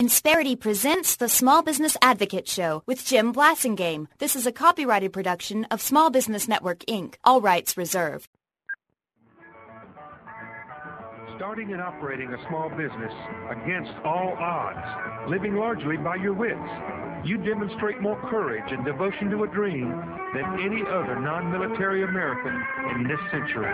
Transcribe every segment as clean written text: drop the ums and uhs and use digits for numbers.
Insperity presents the Small Business Advocate Show with Jim Blasingame. This is a copyrighted production of Small Business Network, Inc. All rights reserved. Starting and operating a small business against all odds, living largely by your wits, you demonstrate more courage and devotion to a dream than any other non-military American in this century.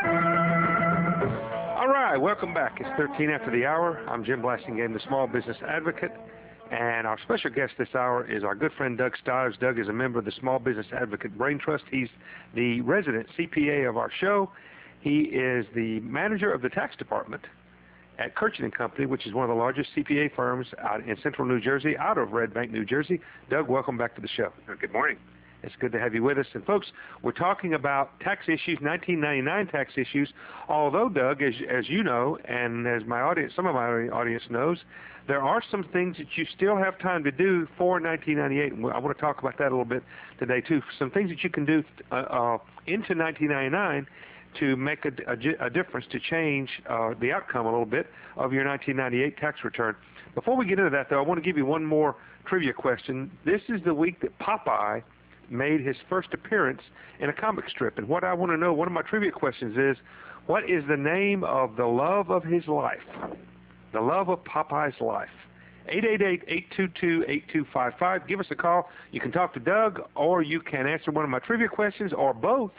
All right, welcome back. It's 13 after the hour. I'm Jim Blasingame, the Small Business Advocate, and our special guest this hour is our good friend Doug Stiles. Doug is a member of the Small Business Advocate Brain Trust. He's the resident CPA of our show. He is the manager of the tax department at Kirchen & Company, which is one of the largest CPA firms out in central New Jersey, out of Red Bank, New Jersey. Doug, welcome back to the show. Good morning. It's good to have you with us. And folks, we're talking about tax issues, 1999 tax issues. Although, Doug, as you know, and as my audience, some of my audience knows, there are some things that you still have time to do for 1998. And I want to talk about that a little bit today, too. Some things that you can do into 1999 to make a difference, to change the outcome a little bit of your 1998 tax return. Before we get into that, though, I want to give you one more trivia question. This is the week that Popeye made his first appearance in a comic strip. And what I want to know, one of my trivia questions is, what is the name of the love of his life? The love of Popeye's life. 888-822-8255. Give us a call. You can talk to Doug, or you can answer one of my trivia questions, or both.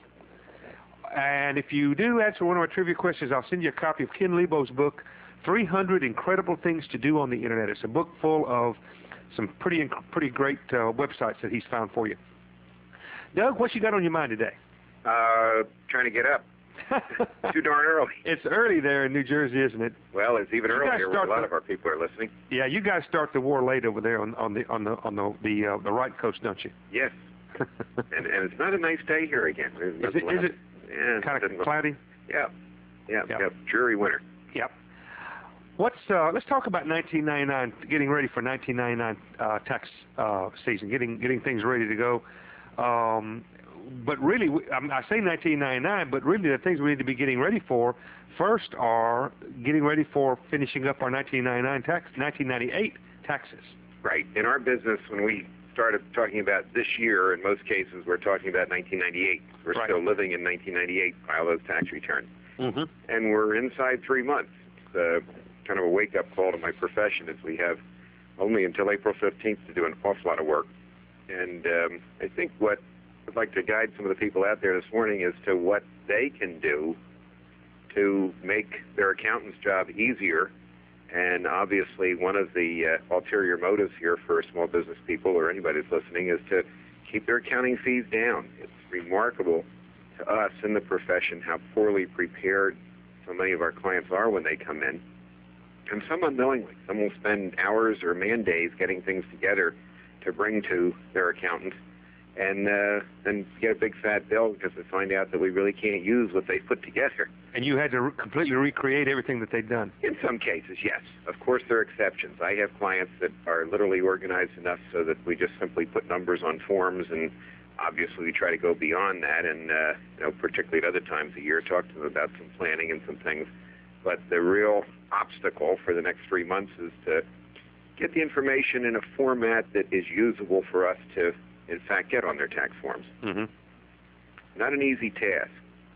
And if you do answer one of my trivia questions, I'll send you a copy of Ken Lebo's book, 300 Incredible Things to Do on the Internet. It's a book full of some pretty great websites that he's found for you. Doug, what you got on your mind today? Trying to get up. Too darn early. It's early there in New Jersey, isn't it? Well, it's even earlier where a lot of our people are listening. Yeah, you guys start the war late over there on the right coast, don't you? Yes. and it's not a nice day here again. Is it yeah, kind of cloudy? Yeah. Dreary winter. Yep. Let's talk about 1999, getting ready for 1999 tax season, getting things ready to go. But really, I say 1999, but really the things we need to be getting ready for first are getting ready for finishing up our 1998 taxes. Right. In our business, when we started talking about this year, in most cases, we're talking about 1998. We're still living in 1998, file those tax returns. Mm-hmm. And we're inside 3 months. It's kind of a wake-up call to my profession, as we have only until April 15th to do an awful lot of work. And I think what I'd like to guide some of the people out there this morning as to what they can do to make their accountant's job easier. And obviously, one of the ulterior motives here for small business people or anybody that's listening is to keep their accounting fees down. It's remarkable to us in the profession how poorly prepared so many of our clients are when they come in. And some unknowingly. Some will spend hours or man days getting things together to bring to their accountant, and then get a big fat bill because they find out that we really can't use what they put together. And you had to completely recreate everything that they'd done? In some cases, yes. Of course, there are exceptions. I have clients that are literally organized enough so that we just simply put numbers on forms, and obviously we try to go beyond that, and particularly at other times of year, talk to them about some planning and some things. But the real obstacle for the next 3 months is to get the information in a format that is usable for us to, in fact, get on their tax forms. Mm-hmm. Not an easy task.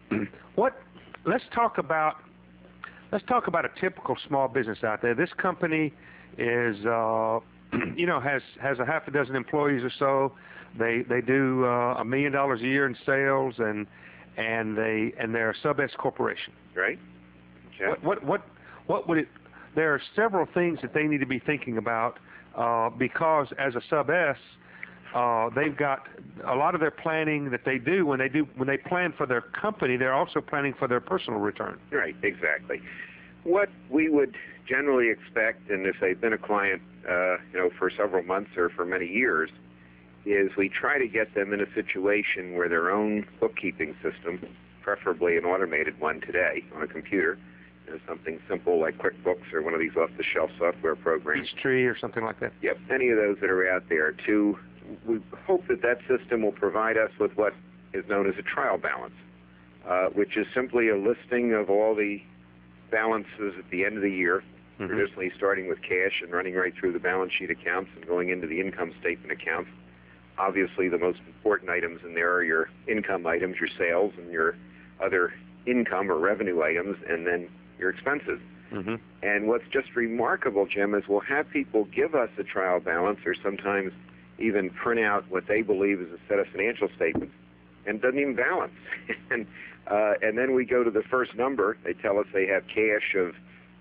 Let's talk about a typical small business out there. This company is, has a half a dozen employees or so. They do $1 million a year in sales, and they're a sub-S corporation. Right. Yeah. What would it? There are several things that they need to be thinking about because as a sub-S, they've got a lot of their planning that they do when they plan for their company. They're also planning for their personal return. Right, exactly. What we would generally expect, and if they've been a client, for several months or for many years, is we try to get them in a situation where their own bookkeeping system, preferably an automated one today on a computer, something simple like QuickBooks or one of these off-the-shelf software programs. Peachtree or something like that. Yep, any of those that are out there. We hope that system will provide us with what is known as a trial balance, which is simply a listing of all the balances at the end of the year traditionally starting with cash and running right through the balance sheet accounts and going into the income statement accounts. Obviously, the most important items in there are your income items, your sales, and your other income or revenue items, and then your expenses. Mm-hmm. And what's just remarkable, Jim, is we'll have people give us a trial balance or sometimes even print out what they believe is a set of financial statements, and it doesn't even balance. And then we go to the first number. They tell us they have cash of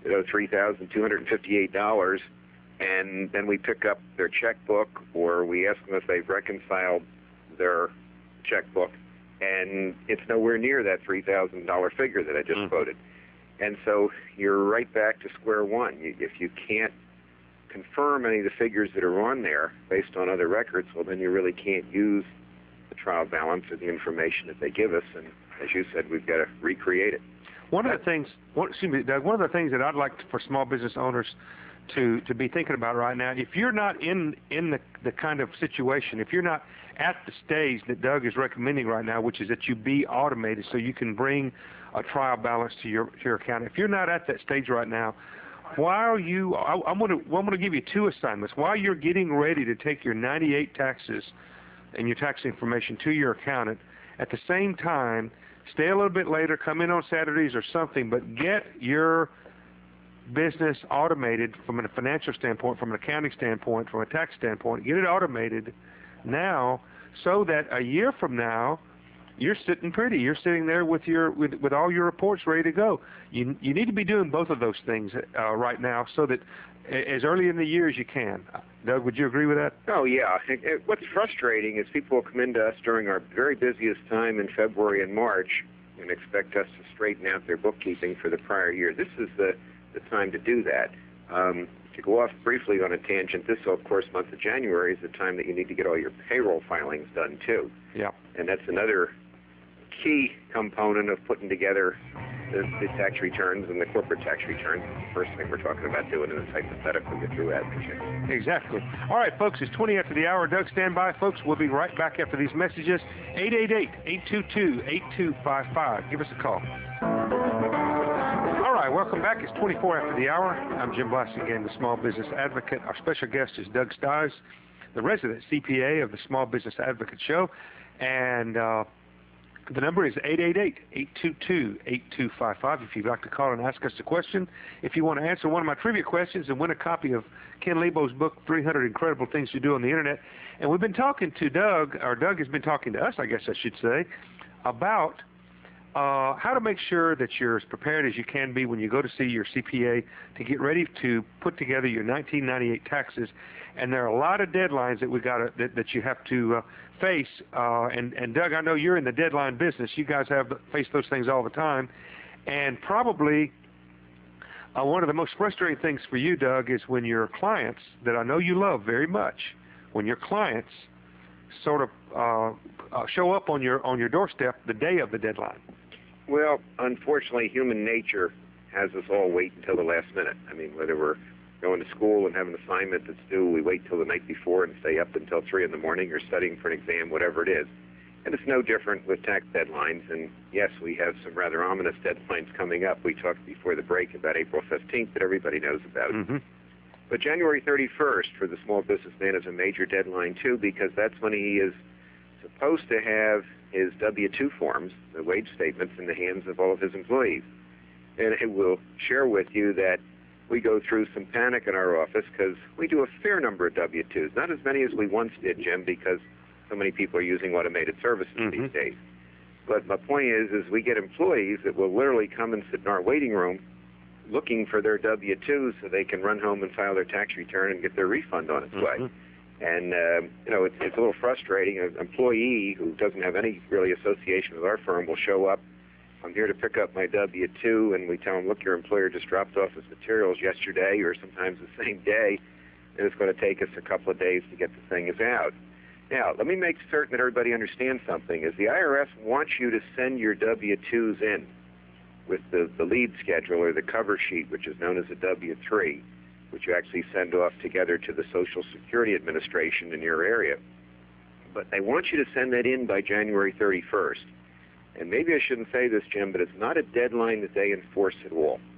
$3,258, and then we pick up their checkbook, or we ask them if they've reconciled their checkbook, and it's nowhere near that $3,000 figure that I just quoted. And so you're right back to square one. If you can't confirm any of the figures that are on there based on other records, well, then you really can't use the trial balance or the information that they give us, and as you said, we've got to recreate it. One of the things, Doug, one of the things that I'd like for small business owners to be thinking about right now, if you're not in the kind of situation, if you're not at the stage that Doug is recommending right now, which is that you be automated so you can bring a trial balance to your account. If you're not at that stage right now, I'm going to give you two assignments. While you're getting ready to take your 98 taxes and your tax information to your accountant, at the same time, stay a little bit later, come in on Saturdays or something, but get your business automated from a financial standpoint, from an accounting standpoint, from a tax standpoint. Get it automated now so that a year from now, you're sitting pretty. You're sitting there with all your reports ready to go. You need to be doing both of those things right now so that as early in the year as you can. Doug, would you agree with that? Oh, yeah. What's frustrating is people will come into us during our very busiest time in February and March and expect us to straighten out their bookkeeping for the prior year. This is the time to do that. To go off briefly on a tangent, this, of course, month of January is the time that you need to get all your payroll filings done, too. Yeah. And that's another key component of putting together the tax returns and the corporate tax returns. The first thing we're talking about doing in this hypothetical get through admin. Exactly. All right, folks, it's 20 after the hour. Doug, stand by, folks. We'll be right back after these messages. 888-822-8255. Give us a call. All right, welcome back. It's 24 after the hour. I'm Jim Blasingame, the Small Business Advocate. Our special guest is Doug Stiles, the resident CPA of the Small Business Advocate Show. And the number is 888-822-8255 if you'd like to call and ask us a question. If you want to answer one of my trivia questions and win a copy of Ken Lebo's book, 300 Incredible Things to Do on the Internet. And we've been talking to Doug, or Doug has been talking to us, I guess I should say, about how to make sure that you're as prepared as you can be when you go to see your CPA to get ready to put together your 1998 taxes. And there are a lot of deadlines that that you have to face. And Doug, I know you're in the deadline business. You guys face those things all the time. And probably one of the most frustrating things for you, Doug, is when your clients that I know you love very much, when your clients sort of show up on your doorstep the day of the deadline. Well, unfortunately, human nature has us all wait until the last minute. I mean, whether we're going to school and have an assignment that's due, we wait till the night before and stay up until 3 in the morning or studying for an exam, whatever it is. And it's no different with tax deadlines. And yes, we have some rather ominous deadlines coming up. We talked before the break about April 15th that everybody knows about. Mm-hmm. But January 31st for the small businessman is a major deadline, too, because that's when he is supposed to have his W-2 forms, the wage statements, in the hands of all of his employees. And I will share with you that we go through some panic in our office because we do a fair number of W-2s, not as many as we once did, Jim, because so many people are using automated services these days. But my point is we get employees that will literally come and sit in our waiting room looking for their W-2s so they can run home and file their tax return and get their refund on its way. And, it's a little frustrating. An employee who doesn't have any really association with our firm will show up. I'm here to pick up my W-2, and we tell them, look, your employer just dropped off his materials yesterday or sometimes the same day, and it's going to take us a couple of days to get the things out. Now, let me make certain that everybody understands something. Is the IRS wants you to send your W-2s in with the lead schedule or the cover sheet, which is known as a W-3, which you actually send off together to the Social Security Administration in your area. But they want you to send that in by January 31st. And maybe I shouldn't say this, Jim, but it's not a deadline that they enforce at all.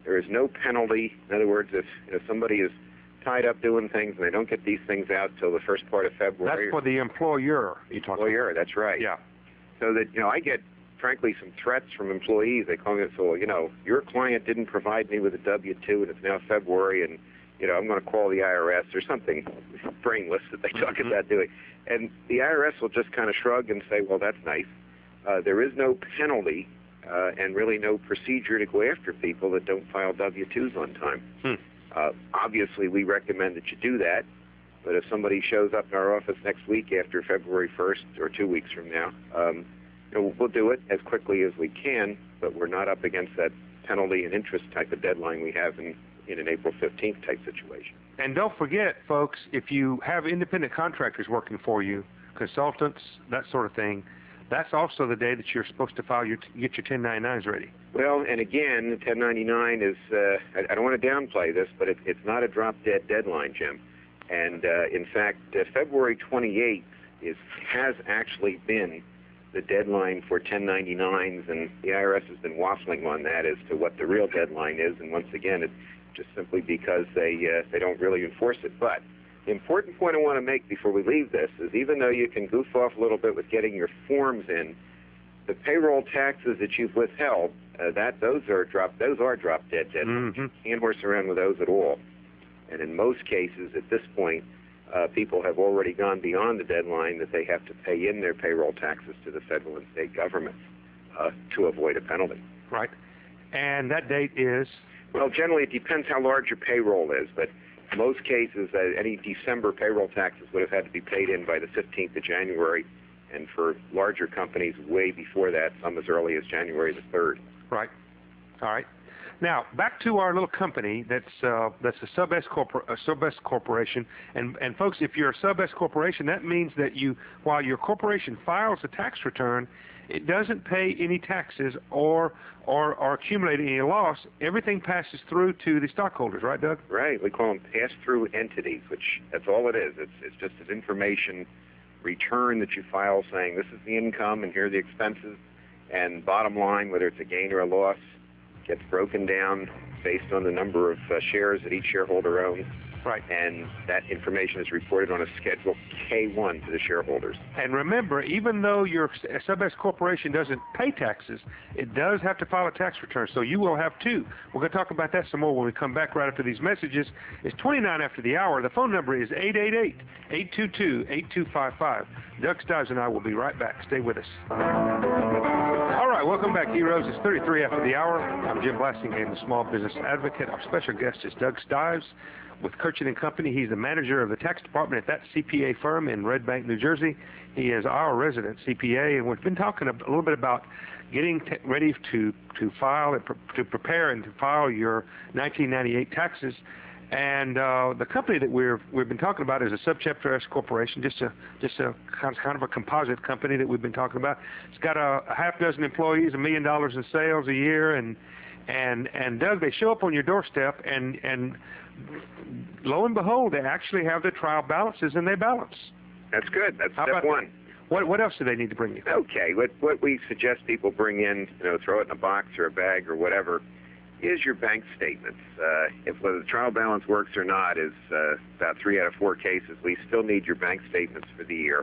There is no penalty. In other words, if somebody is tied up doing things and they don't get these things out till the first part of February. That's for the employer you're talking employer, about. That's right. Yeah. So that, I get, frankly, some threats from employees. They call me and say, well, your client didn't provide me with a W-2 and it's now February and, I'm going to call the IRS or something brainless that they talk about doing. And the IRS will just kind of shrug and say, well, that's nice. There is no penalty and really no procedure to go after people that don't file W-2s on time. Obviously, we recommend that you do that, but if somebody shows up in our office next week after February 1st or 2 weeks from now, we'll do it as quickly as we can, but we're not up against that penalty and interest type of deadline we have in an April 15th type situation. And don't forget, folks, if you have independent contractors working for you, consultants, that sort of thing, that's also the day that you're supposed to get your 1099s ready. Well, and again, the 1099 is, I don't want to downplay this, but it's not a drop-dead deadline, Jim. And in fact, February 28th has actually been the deadline for 1099s, and the IRS has been waffling on that as to what the real deadline is. And once again, it's just simply because they don't really enforce it. But the important point I want to make before we leave this is even though you can goof off a little bit with getting your forms in, the payroll taxes that you've withheld, those are drop-dead deadlines. You can't horse around with those at all. And in most cases, at this point, people have already gone beyond the deadline that they have to pay in their payroll taxes to the federal and state governments to avoid a penalty. Right. And that date is? Well, generally it depends how large your payroll is, but in most cases, any December payroll taxes would have had to be paid in by the 15th of January, and for larger companies, way before that, some as early as January the 3rd. Right. All right. Now, back to our little company that's a sub-S corporation. And folks, if you're a sub-S corporation, that means that while your corporation files a tax return, it doesn't pay any taxes or accumulate any loss. Everything passes through to the stockholders, right, Doug? Right. We call them pass-through entities, which that's all it is. It's just an information return that you file saying this is the income and here are the expenses. And bottom line, whether it's a gain or a loss, gets broken down based on the number of shares that each shareholder owns. Right. And that information is reported on a Schedule K-1 to the shareholders. And remember, even though your sub-S corporation doesn't pay taxes, it does have to file a tax return, so you will have two. We're going to talk about that some more when we come back right after these messages. It's 29 after the hour. The phone number is 888-822-8255. Doug Stives and I will be right back. Stay with us. All right, welcome back, heroes. It's 33 after the hour. I'm Jim Blasingame, the Small Business Advocate. Our special guest is Doug Stives with Kirchen & Company. He's the manager of the tax department at that CPA firm in Red Bank, New Jersey. He is our resident CPA, and we've been talking a little bit about getting ready to file and to prepare and to file your 1998 taxes. And the company that we've been talking about is a Subchapter S corporation, just a kind of a composite company that we've been talking about. It's got a half dozen employees, $1 million in sales a year, and Doug, they show up on your doorstep, and lo and behold, they actually have their trial balances, and they balance. That's good. That's step one. What else do they need to bring you? Okay, what we suggest people bring in, throw it in a box or a bag or whatever, is your bank statements. If whether the trial balance works or not is about 3 out of 4 cases, we still need your bank statements for the year.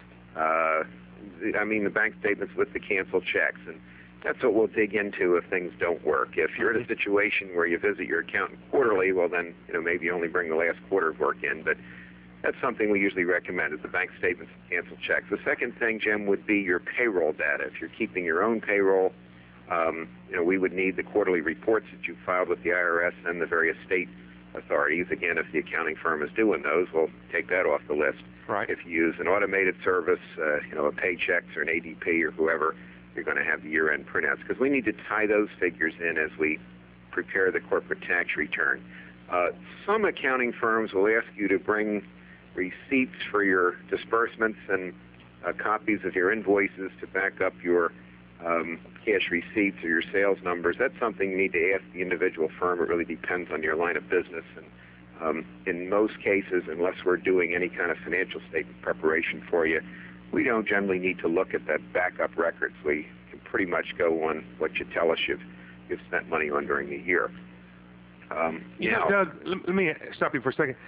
The bank statements with the canceled checks, and that's what we'll dig into if things don't work. If you're in a situation where you visit your accountant quarterly, well then, maybe only bring the last quarter of work in, but that's something we usually recommend is the bank statements and canceled checks. The second thing, Jim, would be your payroll data. If you're keeping your own payroll, we would need the quarterly reports that you filed with the IRS and the various state authorities. Again, if the accounting firm is doing those, we'll take that off the list. Right. If you use an automated service, a Paychex or an ADP or whoever, you're going to have the year-end printouts because we need to tie those figures in as we prepare the corporate tax return. Some accounting firms will ask you to bring receipts for your disbursements and copies of your invoices to back up your cash receipts or your sales numbers. That's something you need to ask the individual firm. It really depends on your line of business. And in most cases, unless we're doing any kind of financial statement preparation for you, we don't generally need to look at that backup records. We can pretty much go on what you tell us you've spent money on during the year. Doug, let me stop you for a second.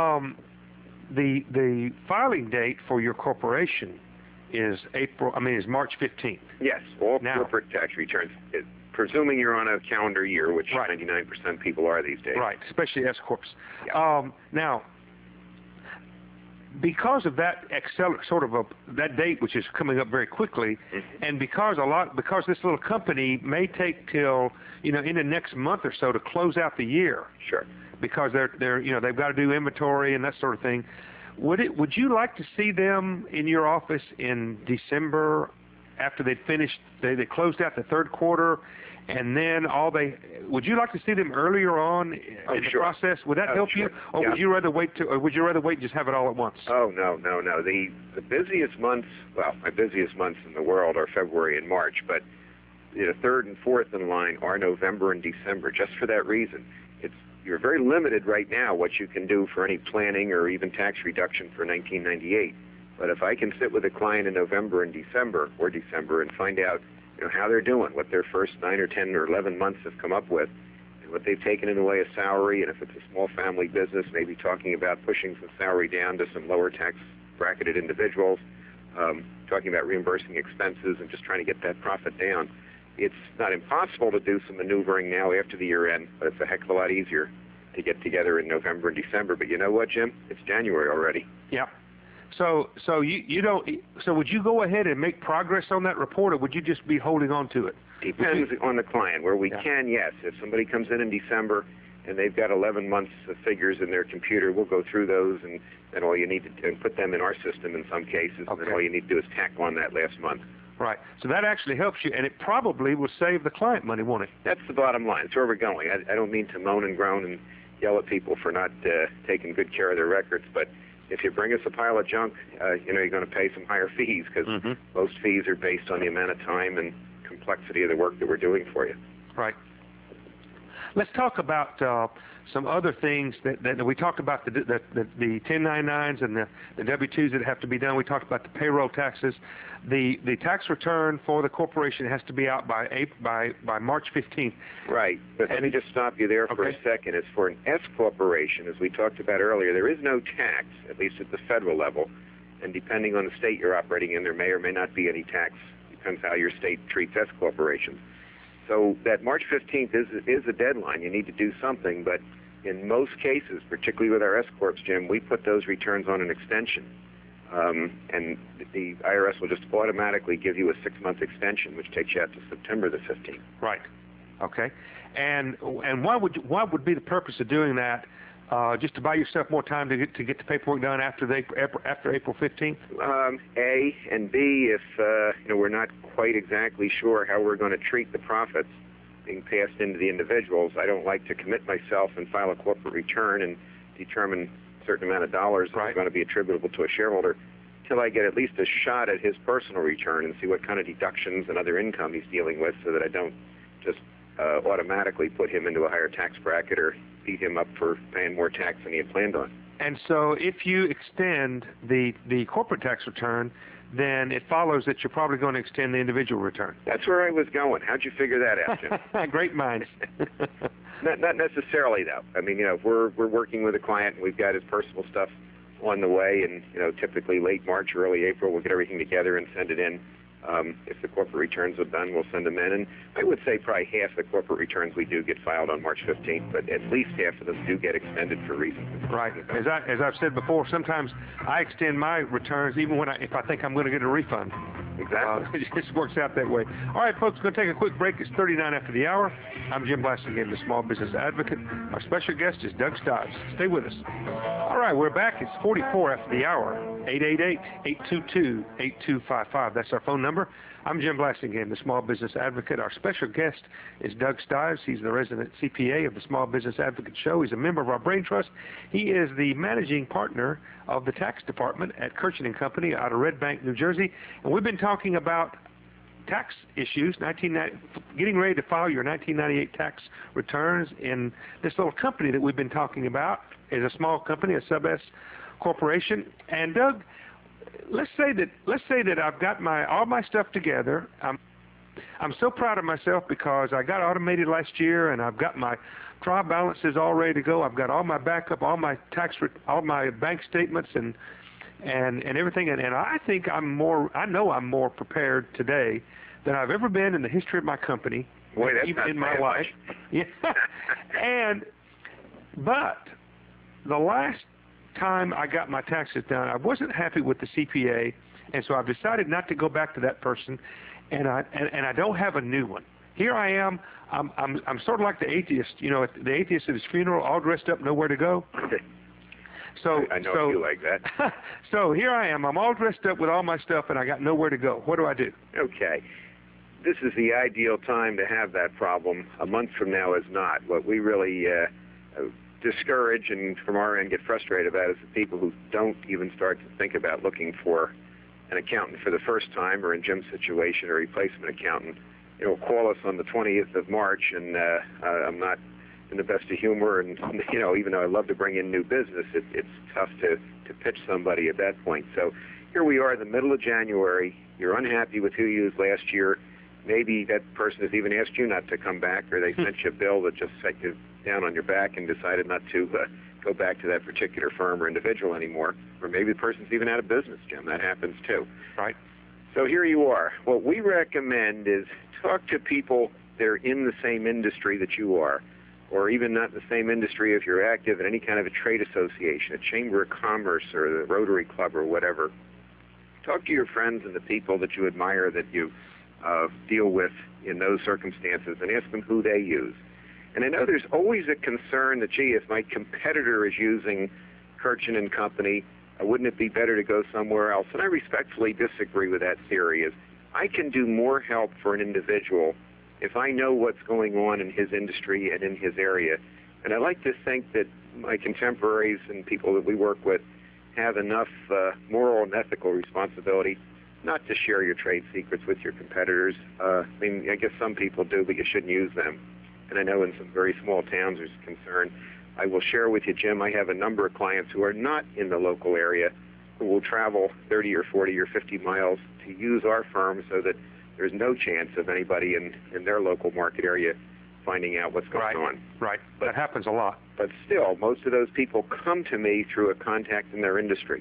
The filing date for your corporation is March 15th. Yes, all corporate tax returns, presuming you're on a calendar year, which 99% of people are these days. Right, especially S corps. Yeah. Now, because of that that date, which is coming up very quickly, and because this little company may take till in the next month or so to close out the year. Sure. Because they've got to do inventory and that sort of thing. Would you like to see them in your office in December after they'd finished? They closed out the third quarter, and then would you like to see them earlier on in the process? Would that help you, or would you rather wait and just have it all at once? Oh no. The busiest months, my busiest months in the world are February and March, but third and fourth in line are November and December. Just for that reason, you're very limited right now what you can do for any planning or even tax reduction for 1998. But if I can sit with a client in November and December and find out how they're doing, what their first 9 or 10 or 11 months have come up with, and what they've taken in the way of salary, and if it's a small family business, maybe talking about pushing some salary down to some lower tax bracketed individuals, talking about reimbursing expenses and just trying to get that profit down. It's not impossible to do some maneuvering now after the year end, but it's a heck of a lot easier to get together in November and December. But you know what, Jim? It's January already. Yeah. So you don't. So would you go ahead and make progress on that report, or would you just be holding on to it? Depends on the client. Where we can, yes. If somebody comes in December and they've got 11 months of figures in their computer, we'll go through those, and then all you need to do, and put them in our system in some cases, and then all you need to do is tack on that last month. Right. So that actually helps you, and it probably will save the client money, won't it? That's the bottom line. It's where we're going. I don't mean to moan and groan and yell at people for not taking good care of their records, but if you bring us a pile of junk, you're going to pay some higher fees, because most fees are based on the amount of time and complexity of the work that we're doing for you. Right. Let's talk about some other things that we talked about, the 1099s and the W-2s that have to be done. We talked about the payroll taxes. The tax return for the corporation has to be out by March 15th. Right. But let me just stop you there for a second. As for an S corporation, as we talked about earlier, there is no tax, at least at the federal level. And depending on the state you're operating in, there may or may not be any tax. Depends how your state treats S corporations. So that March 15th is a deadline. You need to do something, but in most cases, particularly with our S corps, Jim, we put those returns on an extension, and the IRS will just automatically give you a 6-month extension, which takes you out to September the 15th. Right. Okay. And why would be the purpose of doing that? Just to buy yourself more time to get the paperwork done after April 15th? A, and B, if we're not quite exactly sure how we're going to treat the profits being passed into the individuals, I don't like to commit myself and file a corporate return and determine a certain amount of dollars that are going to be attributable to a shareholder until I get at least a shot at his personal return and see what kind of deductions and other income he's dealing with, so that I don't just automatically put him into a higher tax bracket or beat him up for paying more tax than he had planned on. And so if you extend the corporate tax return, then it follows that you're probably going to extend the individual return. That's where I was going. How'd you figure that out, Jim? Great minds. Not necessarily, though. I mean, if we're working with a client and we've got his personal stuff on the way, and typically late March or early April, we'll get everything together and send it in. If the corporate returns are done, we'll send them in. And I would say probably half the corporate returns we do get filed on March 15th, but at least half of them do get extended for reasons. Right. As I've said before, sometimes I extend my returns even if I think I'm going to get a refund. Exactly. It just works out that way. All right, folks, we're going to take a quick break. It's 39 after the hour. I'm Jim Blasingame, the Small Business Advocate. Our special guest is Doug Stives. Stay with us. All right, we're back. It's 44 after the hour. 888-822-8255. That's our phone number. I'm Jim Blasingame, the Small Business Advocate. Our special guest is Doug Stives. He's the resident CPA of the Small Business Advocate Show. He's a member of our Brain Trust. He is the managing partner of the tax department at Kirchen & Company out of Red Bank, New Jersey. And we've been talking about tax issues, getting ready to file your 1998 tax returns in this little company that we've been talking about. Is a small company, a sub-S corporation. And Doug, let's say that I've got all my stuff together. I'm so proud of myself because I got automated last year, and I've got my trial balances all ready to go. I've got all my backup, all my all my bank statements, and everything. And I think I know I'm more prepared today than I've ever been in the history of my company, even in my life. Yeah. But the last time I got my taxes done, I wasn't happy with the CPA, and so I've decided not to go back to that person, and I don't have a new one. Here I am. I'm sort of like the atheist, the atheist at his funeral, all dressed up, nowhere to go. So I know you like that. So here I am. I'm all dressed up with all my stuff, and I got nowhere to go. What do I do? Okay. This is the ideal time to have that problem. A month from now is not. What we really discourage and from our end get frustrated about is the people who don't even start to think about looking for an accountant for the first time, or in Jim's situation, a replacement accountant. Call us on the 20th of March, and I'm not in the best of humor, and even though I love to bring in new business, it's tough to pitch somebody at that point. So here we are in the middle of January. You're unhappy with who you used last year. Maybe that person has even asked you not to come back, or they sent you a bill that just set you down on your back and decided not to go back to that particular firm or individual anymore. Or maybe the person's even out of business, Jim. That happens too. Right. So here you are. What we recommend is talk to people that are in the same industry that you are, or even not in the same industry if you're active in any kind of a trade association, a chamber of commerce, or the Rotary Club, or whatever. Talk to your friends and the people that you admire, that you deal with in those circumstances, and ask them who they use. And I know there's always a concern that, gee, if my competitor is using Kirchen and Company, wouldn't it be better to go somewhere else? And I respectfully disagree with that theory. Is I can do more help for an individual if I know what's going on in his industry and in his area. And I like to think that my contemporaries and people that we work with have enough moral and ethical responsibility not to share your trade secrets with your competitors. I guess some people do, but you shouldn't use them. And I know in some very small towns there's concern. I will share with you, Jim, I have a number of clients who are not in the local area who will travel 30 or 40 or 50 miles to use our firm, so that there's no chance of anybody in their local market area finding out what's going on. Right. That happens a lot. But still, most of those people come to me through a contact in their industry.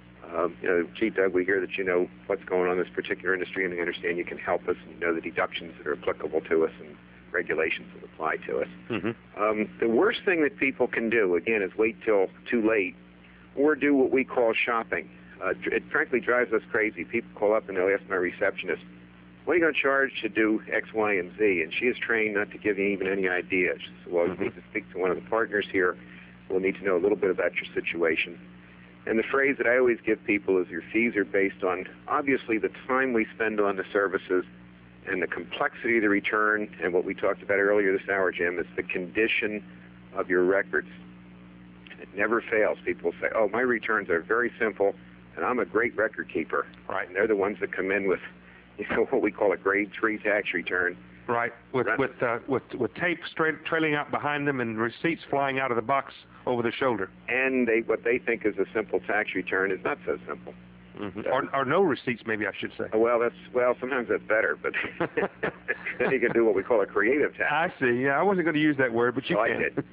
Gee, Doug, we hear that you know what's going on in this particular industry, and I understand you can help us, and you know the deductions that are applicable to us and regulations that apply to us. Mm-hmm. The worst thing that people can do, again, is wait till too late, or do what we call shopping. It frankly drives us crazy. People call up and they'll ask my receptionist, what are you going to charge to do X, Y, and Z? And she is trained not to give you even any idea. She says, well, you need to speak to one of the partners here. We'll need to know a little bit about your situation. And the phrase that I always give people is your fees are based on, obviously, the time we spend on the services and the complexity of the return. And what we talked about earlier this hour, Jim, is the condition of your records. It never fails. People say, oh, my returns are very simple, and I'm a great record keeper. Right. And they're the ones that come in with, what we call a grade 3 tax return. Right, with tape trailing out behind them and receipts flying out of the box over the shoulder. And what they think is a simple tax return is not so simple. Mm-hmm. Or no receipts, maybe I should say. Well, sometimes that's better, but then you can do what we call a creative tax. I see. Yeah, I wasn't going to use that word, but you can. I did.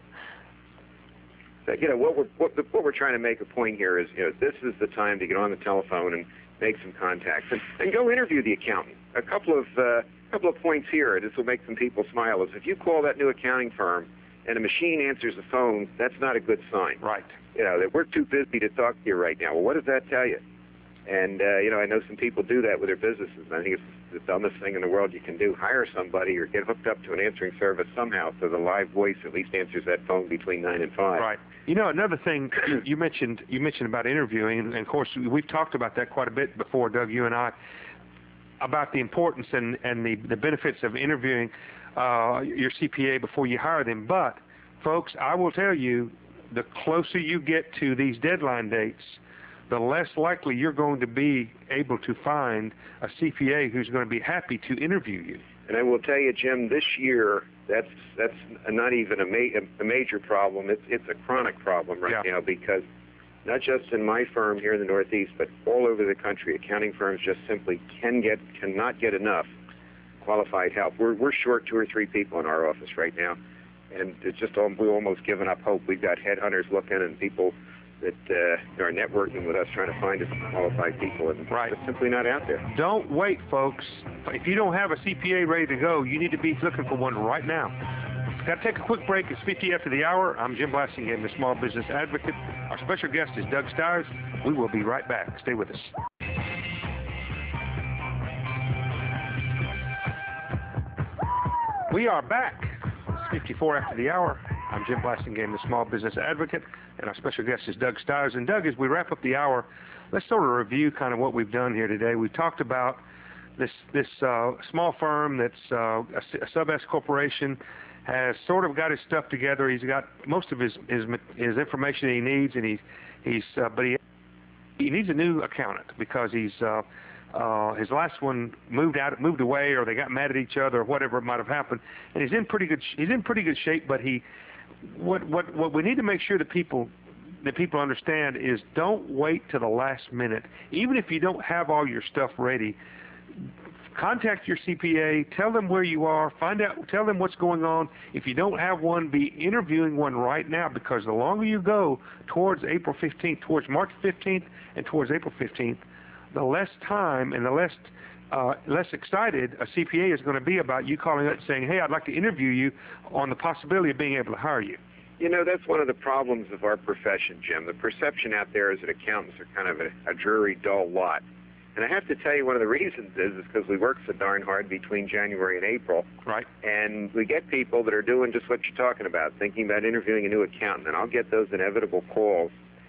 So, what we're trying to make a point here is, this is the time to get on the telephone and make some contacts and go interview the accountant. A couple of points here. This will make some people smile. Is if you call that new accounting firm and a machine answers the phone, that's not a good sign. Right. That we're too busy to talk to you right now. Well, what does that tell you? And I know some people do that with their businesses. I think it's the dumbest thing in the world you can do. Hire somebody or get hooked up to an answering service somehow, so the live voice at least answers that phone between 9 and 5. Right. Another thing you mentioned about interviewing, and of course we've talked about that quite a bit before, Doug, you and I, about the importance and the benefits of interviewing your CPA before you hire them. But, folks, I will tell you, the closer you get to these deadline dates, the less likely you're going to be able to find a CPA who's going to be happy to interview you. And I will tell you, Jim, this year, that's not even a major problem. It's a chronic problem now, because not just in my firm here in the Northeast, but all over the country, accounting firms just simply cannot get enough qualified help. We're short 2 or 3 people in our office right now, and it's just we've almost given up hope. We've got headhunters looking and people that are networking with us trying to find us qualified people, and it's simply not out there. Don't wait, folks. If you don't have a CPA ready to go, you need to be looking for one right now. Got to take a quick break. It's 50 after the hour. I'm Jim Blasingame, the Small Business Advocate. Our special guest is Doug Stires. We will be right back. Stay with us. We are back. It's 54 after the hour. I'm Jim Blasingame, the Small Business Advocate, and our special guest is Doug Stires. And Doug, as we wrap up the hour, let's sort of review kind of what we've done here today. We've talked about this small firm that's a sub-S corporation, has sort of got his stuff together. He's got most of his information he needs, and but he needs a new accountant because his last one moved away, or they got mad at each other, or whatever might have happened. And he's in pretty good shape. But what we need to make sure that people understand is don't wait to the last minute. Even if you don't have all your stuff ready, contact your CPA, tell them where you are, tell them what's going on. If you don't have one, be interviewing one right now, because the longer you go towards April 15th, towards March 15th and towards April 15th, the less time and the less excited a CPA is going to be about you calling up and saying, hey, I'd like to interview you on the possibility of being able to hire you. You know, that's one of the problems of our profession, Jim. The perception out there is that accountants are kind of a dreary, dull lot. And I have to tell you, one of the reasons is because we work so darn hard between January and April. Right. And we get people that are doing just what you're talking about, thinking about interviewing a new accountant. And I'll get those inevitable calls.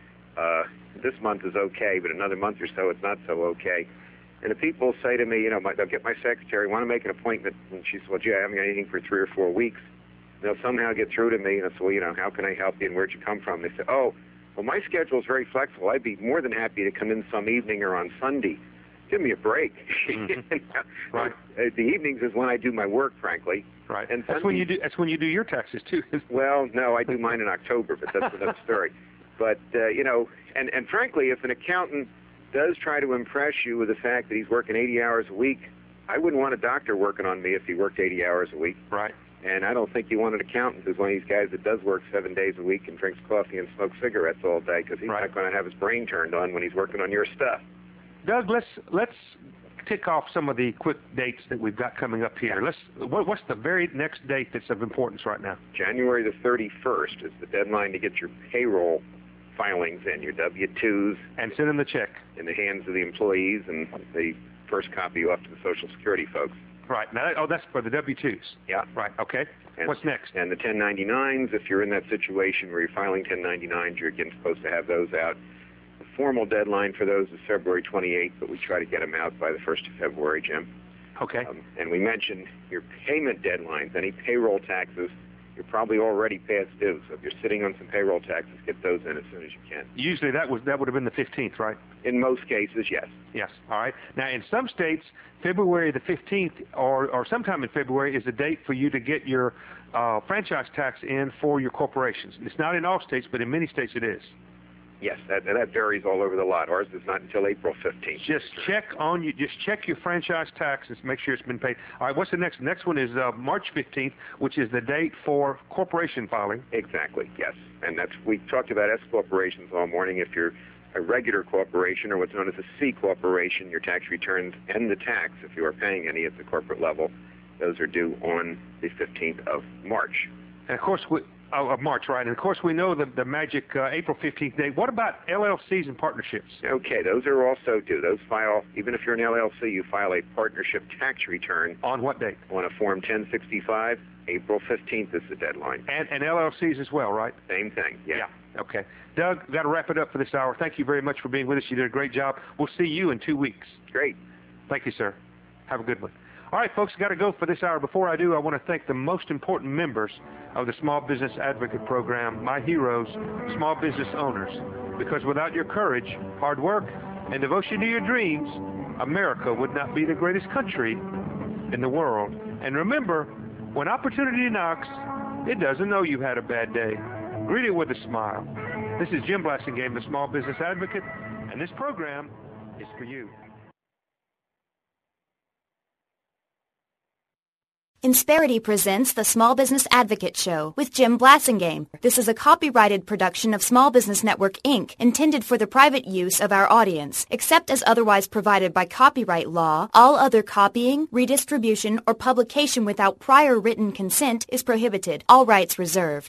This month is okay, but another month or so, it's not so okay. And the people say to me, you know, they'll get my secretary, want to make an appointment. And she says, well, gee, I haven't got anything for 3 or 4 weeks. And they'll somehow get through to me, and I say, well, you know, how can I help you, and where'd you come from? They say, oh, well, my schedule is very flexible. I'd be more than happy to come in some evening or on Sunday. Give me a break. Mm-hmm. Right. The evenings is when I do my work, frankly. Right. And that's when you do your taxes too. Well, no, I do mine in October, but that's another story. But you know, and frankly, if an accountant does try to impress you with the fact that he's working 80 hours a week, I wouldn't want a doctor working on me if he worked 80 hours a week. Right. And I don't think you want an accountant who's one of these guys that does work 7 days a week and drinks coffee and smokes cigarettes all day, because he's not going to have his brain turned on when he's working on your stuff. Doug, let's tick off some of the quick dates that we've got coming up here. What's the very next date that's of importance right now? January the 31st is the deadline to get your payroll filings in, your W-2s. And send them the check. In the hands of the employees, and the first copy off to the Social Security folks. Right. Now, that's for the W-2s. Yeah. Right. Okay. And what's next? And the 1099s, if you're in that situation where you're filing 1099s, you're again supposed to have those out. The formal deadline for those is February 28th, but we try to get them out by the 1st of February, Jim. Okay. And we mentioned your payment deadlines, any payroll taxes. You're probably already past due, so if you're sitting on some payroll taxes, get those in as soon as you can. Usually that would have been the 15th, right? In most cases, yes. Yes. All right. Now, in some states, February the 15th or sometime in February is the date for you to get your franchise tax in for your corporations. It's not in all states, but in many states it is. Yes, that varies all over the lot. Ours is not until April 15th. Just check your franchise taxes, make sure it's been paid. All right, what's the next? The next one is March 15th, which is the date for corporation filing. Exactly, yes. And we talked about S corporations all morning. If you're a regular corporation, or what's known as a C corporation, your tax returns and the tax, if you are paying any at the corporate level, those are due on the 15th of March. And of course, of March, right? And of course, we know the magic April 15th date. What about LLCs and partnerships? Okay, those are also due. Those file, even if you're an LLC, you file a partnership tax return. On what date? On a Form 1065. April 15th is the deadline. And LLCs as well, right? Same thing, yes. Yeah. Okay. Doug, we've got to wrap it up for this hour. Thank you very much for being with us. You did a great job. We'll see you in 2 weeks. Great. Thank you, sir. Have a good one. All right, folks, got to go for this hour. Before I do, I want to thank the most important members of the Small Business Advocate Program, my heroes, small business owners. Because without your courage, hard work, and devotion to your dreams, America would not be the greatest country in the world. And remember, when opportunity knocks, it doesn't know you've had a bad day. Greet it with a smile. This is Jim Blasingame, the Small Business Advocate, and this program is for you. Insperity presents the Small Business Advocate Show with Jim Blasingame. This is a copyrighted production of Small Business Network, Inc., intended for the private use of our audience. Except as otherwise provided by copyright law, all other copying, redistribution, or publication without prior written consent is prohibited. All rights reserved.